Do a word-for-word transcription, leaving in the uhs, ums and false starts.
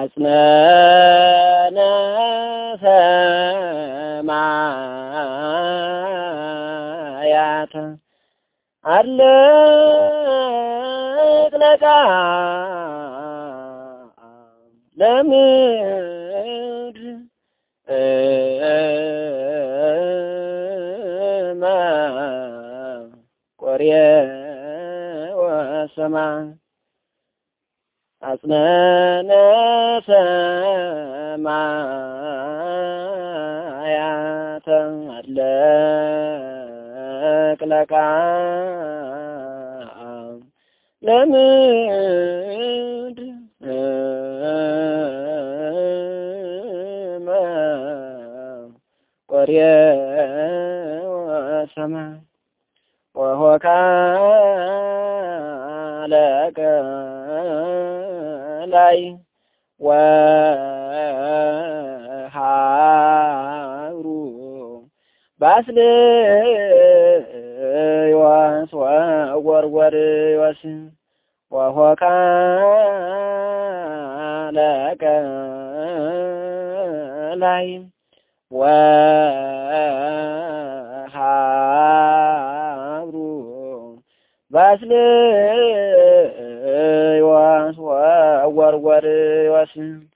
አጽነነ ሰማያተ አለቅለቃ ለምድር ቆርየ ወሰማይ አጽነነ ሰማያተ አለቅለቃ ለምድር ቆርየ ወሰማይ ወሆካ ለቀላይ ወሃሩ ባስልዮስ ወጎርጎርዮስ ወሆካ ለቀላይ ወሃሩ ባስልዮስ ወጎርጎርዮስ